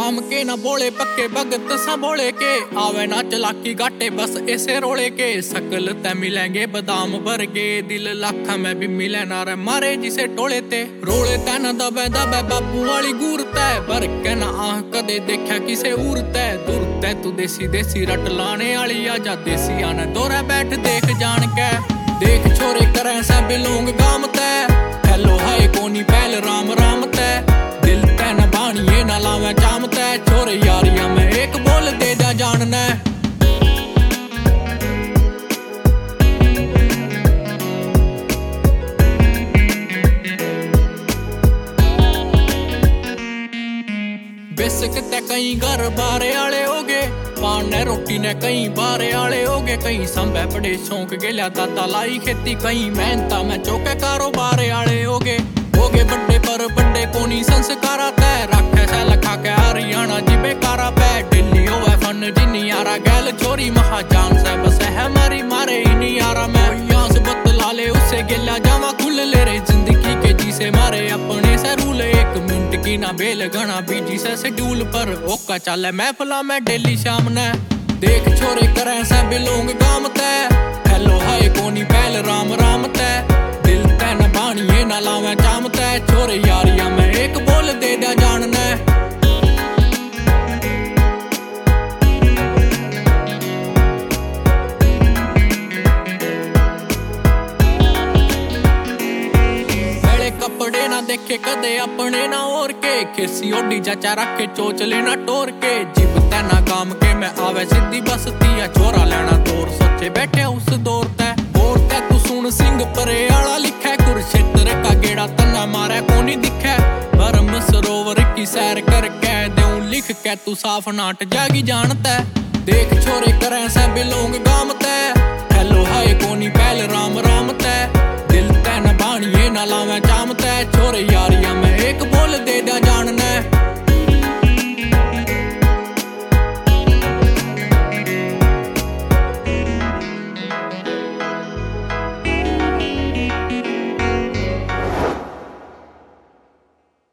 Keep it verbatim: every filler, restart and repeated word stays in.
काम के ना बोले पक्के भगत सा बोले के आवे ना चलाकी गाटे बस ऐसे रोले के सकल ते मिलेंगे बादाम वर्गे दिल लाखा में भी मिले ना रे मारे जिसे टोले ते रोले ते ना दबे दबे बापू वाली घूरता है भर के ना आह कदे देखा किसे उड़ता है दूरता तू देसी देसी रट लाने वाली आजा देसी आने दौरा बैठ देख जान के देख छोरे करें सब लोग गाम ते हेलो हाय कोनी पहल राम राम ते दिल ते न बानिए ना लावे जाम ते छोरे यारिया में एक बोल दे जा जानना बेसक ते कई घर बारे आले हो गए पान ने रोटी ने कई बारे आले हो गए कई संभे बड़े शौक गेल्या दादा लाई खेती कई मेहनता में चौके कारोबार आले हो गए हो गए बड़े पर बड़े कोनी संस्कार तय रखे से लखा के हरियाणा जी बेकारा पे दिल्ली होवे फन जिनी यारा गैल छोरी महाजान से बस है मारी मारे ही नहीं यारा मैं यहाँ से बतला ले उससे गेल्या जावा खुल ले रे जिंदगी के जी से मारे अपने से रूल एक मिनट की ना बेल घना बीजी से शेड्यूल पर ओका चले महफिला में डेली शाम ने देख छोरे करें सब लोग गाम ते हेलो हाय कोनी पहल राम राम ते दिल ते न बानिए ना लावे जाम ते छोरे यारिया में एक बोल दे दे जानना कपड़े ना देखे कदे अपने ना और के खिसी ओडी चाचा रखे चोच लेना टोर के जिब तेना काम के मैं आवे सीधी बसती है छोरा लेना दौर सोचे बैठे उस दौर ते और ते तू सुन सिंह परे आला लिखा कुरुक्षेत्र का गेड़ा तना मारे कोनी दिखे भरम सरोवर की सैर करके देऊं लिख के तू साफ नाट जागी जानता देख छोरे करें सब लोग गाम ते हेलो हाय कोनी पहल राम राम ते दिल ते न बानिए ना लावे जाम ते छोरे यारिया में एक बोल दे दे जानना।